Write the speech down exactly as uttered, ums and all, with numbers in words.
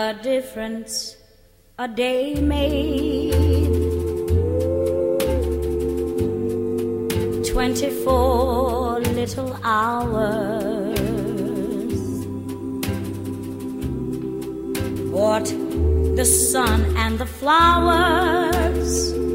a difference a day made. Twenty-four little hours. What the sun and the flowers